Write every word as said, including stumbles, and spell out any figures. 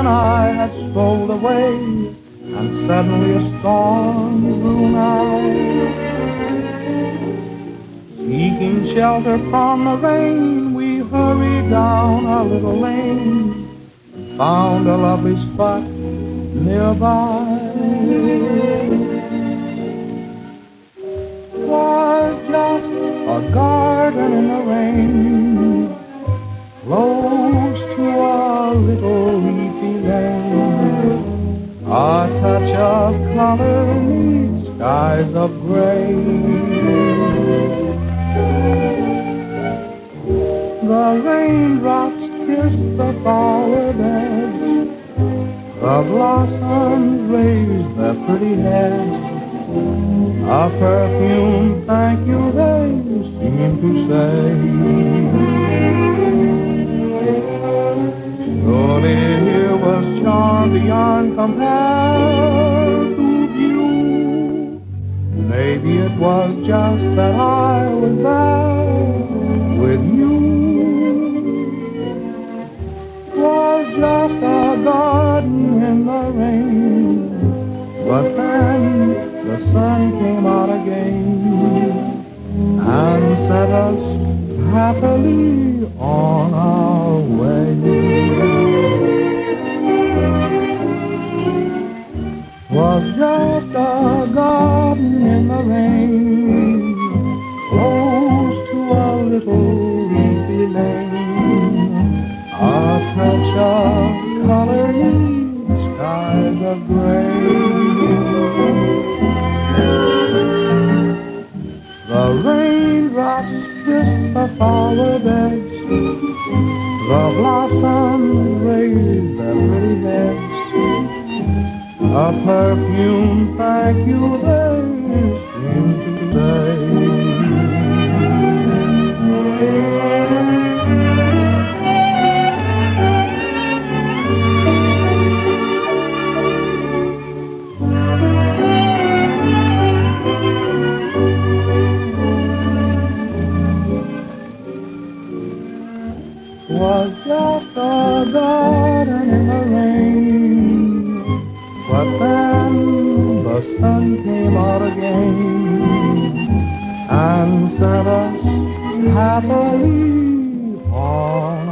and I had strolled away, and suddenly a storm grew nigh. Seeking shelter from the rain, we hurried down a little lane, found a lovely spot nearby. Was just a garden in the rain, close to a little leafy lane. A touch of color meets skies of gray. The raindrops kiss the flower beds, the blossoms raise their pretty heads. A perfume thank you they seem to say. Surely here was charm beyond compare to view. Maybe it was just that I was there with you. Was just a garden in the rain, but then the sun came out again and set us happily on our way. Was just a garden in the rain, close to a little leafy lane. A touch of color in skies of gray. The raindrops kiss the flower beds, the blossoms raise their pretty heads. A perfume thank you they seem to say. Was just a garden in the rain, but then the sun came out again and set us happily on